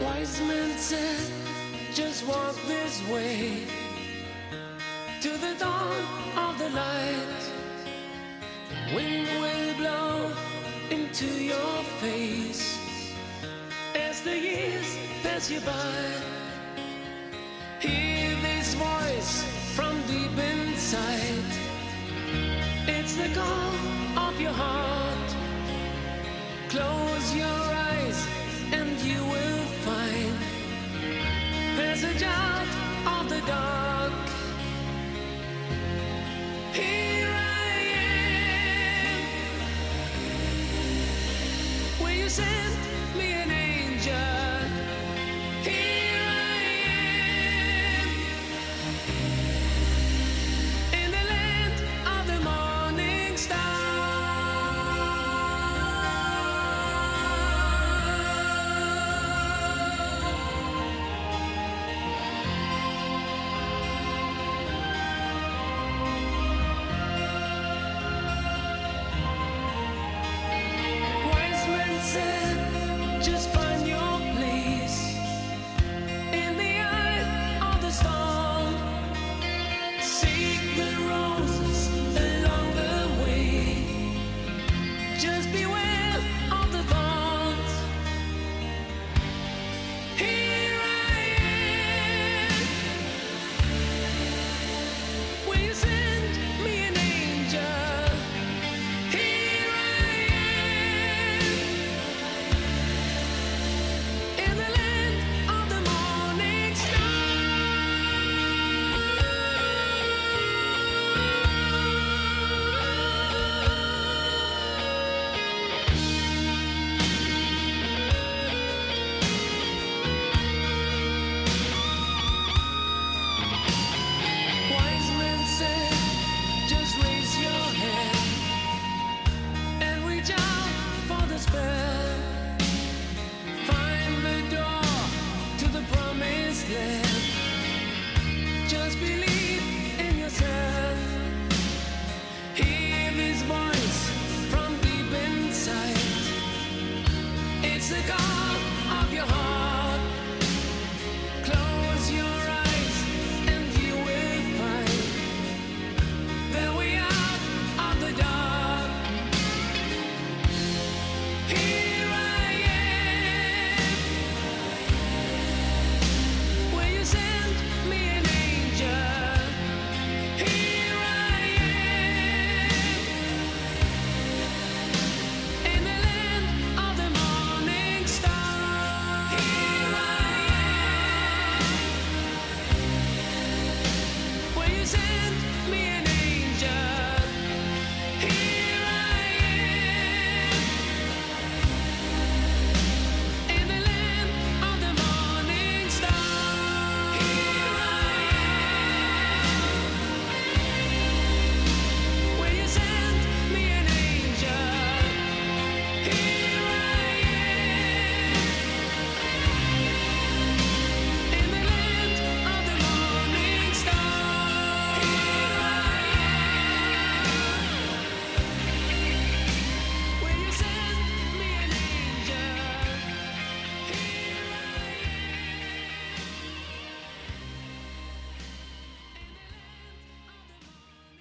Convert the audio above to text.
Wise men said, just walk this way to the dawn of the light. The wind will blow into your face as the years pass you by. Hear this voice from deep inside. It's the call of your heart. Close your eyes and you will find passage out of the dark. Here I am. Will you send me an angel? Here I am. In the land of the morning star. Wise men said, just find your place in the eye of the storm. Seek the roses along the way. Just beware of the thorns. Here I am. Will you send me an angel? Here I am. In the land of the morning star. Wise men said, just raise your hand and reach out for the spell. Find the door to the promised land. Just believe in yourself. Hear this voice from deep inside. It's the God